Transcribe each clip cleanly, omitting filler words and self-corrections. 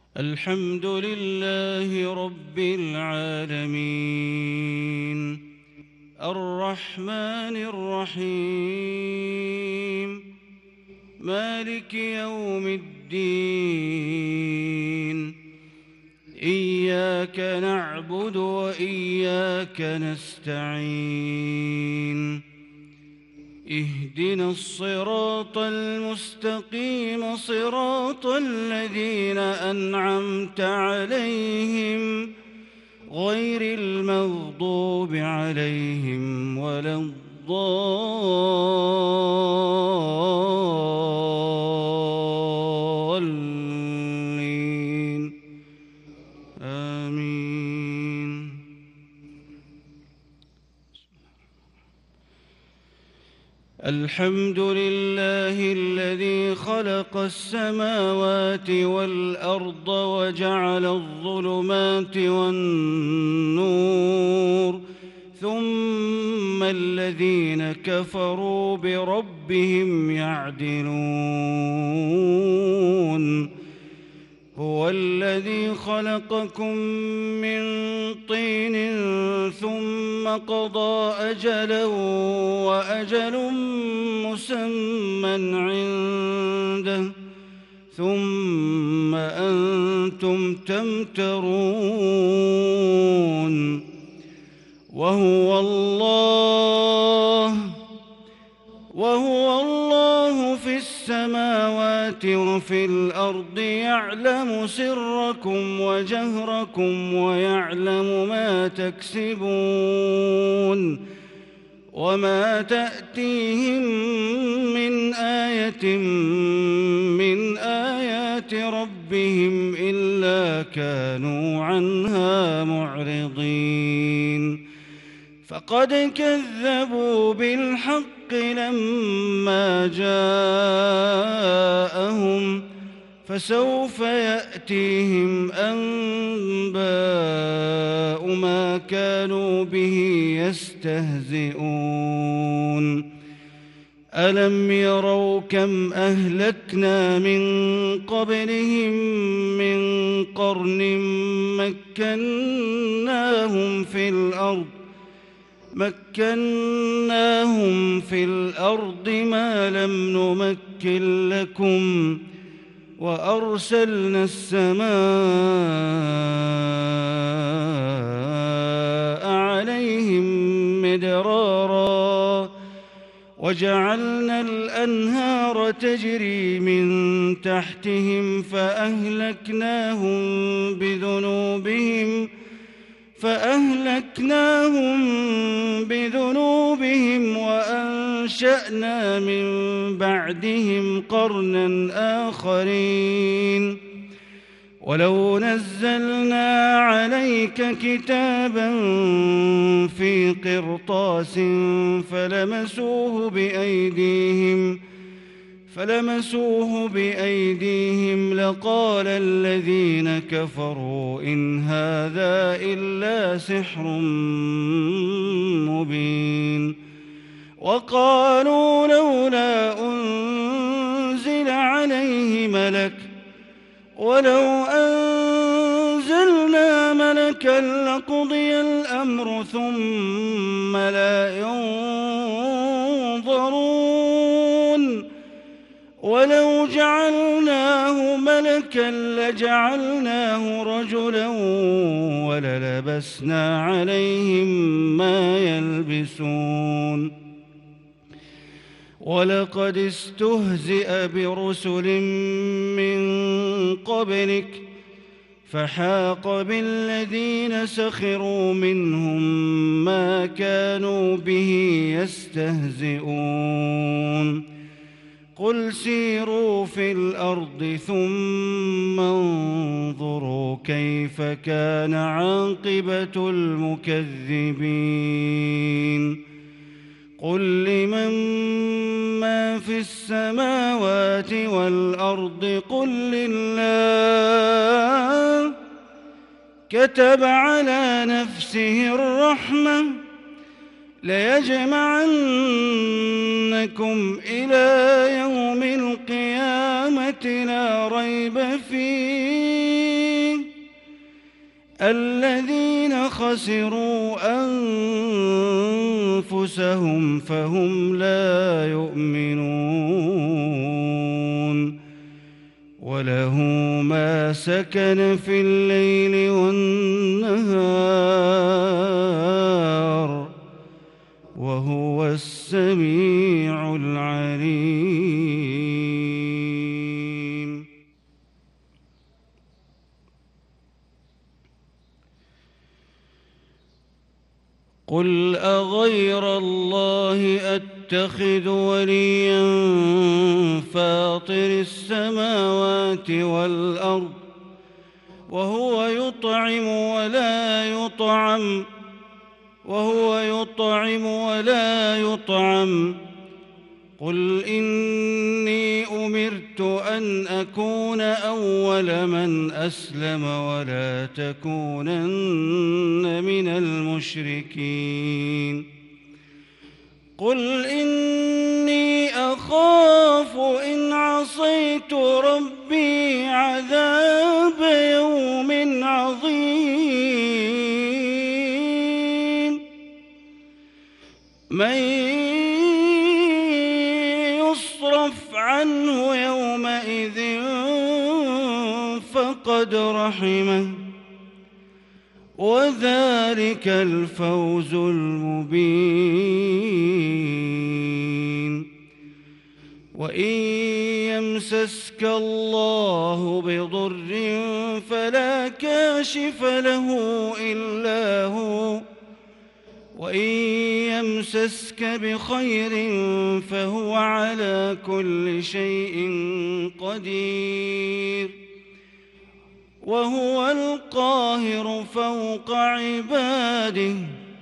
الحمد لله رب العالمين الرحمن الرحيم مالك يوم الدين إياك نعبد وإياك نستعين اهدنا الصراط المستقيم صراط الذين أنعمت عليهم غير المغضوب عليهم ولا الضالين آمين. الحمد لله الذي خلق السماوات والأرض وجعل الظلمات والنور ثم الذين كفروا بربهم يعدلون. هو الذي خلقكم من طين ثم قضى أجلا وأجل مسمى عنده ثم أنتم تمترون. وهو الله في السماوات وفي الأرض يعلم سركم وجهركم ويعلم ما تكسبون. وما تأتيهم من آية من آيات ربهم إلا كانوا عنها معرضين. فقد كذبوا بالحق لما جاءهم فسوف يأتيهم أنباء ما كانوا به يستهزئون. ألم يروا كم أهلكنا من قبلهم من قرن مكناهم في الأرض ما لم نمكن لكم وأرسلنا السماء عليهم مدرارا وجعلنا الأنهار تجري من تحتهم فأهلكناهم بذنوبهم وأنشأنا من بعدهم قرنا آخرين. ولو نزلنا عليك كتابا في قرطاس فلمسوه بأيديهم لقال الذين كفروا إن هذا إلا سحر مبين. وقالوا لولا أنزل عليه ملك ولو أنزلنا ملكا لقضي الأمر ثم لا ينظرون. ولو جعلناه ملكا لجعلناه رجلا وللبسنا عليهم ما يلبسون. ولقد استهزئ برسل من قبلك فحاق بالذين سخروا منهم ما كانوا به يستهزئون. قل سيروا في الأرض ثم انظروا كيف كان عاقبة المكذبين. قل لمن ما في السماوات والأرض قل لله كتب على نفسه الرحمة ليجمعنكم إلى يوم القيامة لا ريب فيه الذين خسروا أنفسهم فهم لا يؤمنون وله ما سكن في الليل والنهار وهو السميع العليم. قل أغير الله أتخذ وليا فاطر السماوات والأرض وهو يطعم ولا يطعم قل إني أمرت أن أكون أول من أسلم ولا تكونن من المشركين. قل إني أخاف إن عصيت ربي عذاب يوم عظيم. من يصرف عنه يومئذ فقد رحمه وذلك الفوز المبين. وإن يمسسك الله بضر فلا كاشف له إلا هو وإن يمسسك بخير فهو على كل شيء قدير وهو القاهر فوق عباده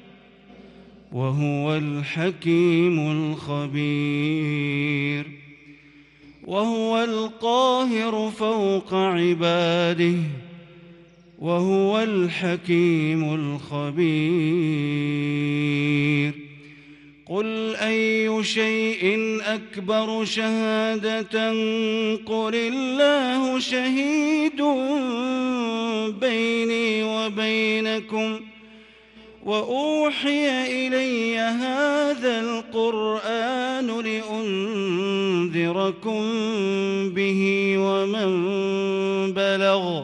وهو الحكيم الخبير. وهو القاهر فوق عباده وهو الحكيم الخبير. قل أي شيء أكبر شهادة قل الله شهيد بيني وبينكم وأوحي إلي هذا القرآن لأنذركم به ومن بلغ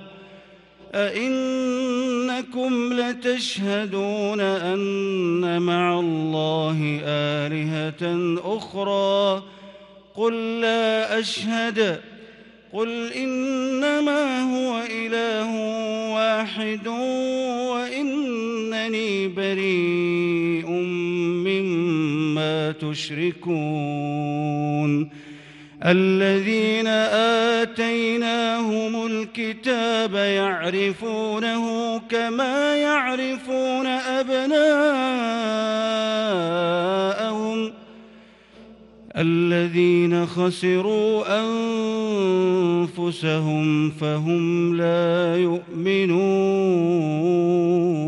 أئنكم لتشهدون أن مع الله آلهة أخرى قل لا أشهد قل إنما هو إله واحد وإنني بريء مما تشركون. الذين آتيناهم الكتاب يعرفونه كما يعرفون أبناءهم الذين خسروا أنفسهم فهم لا يؤمنون.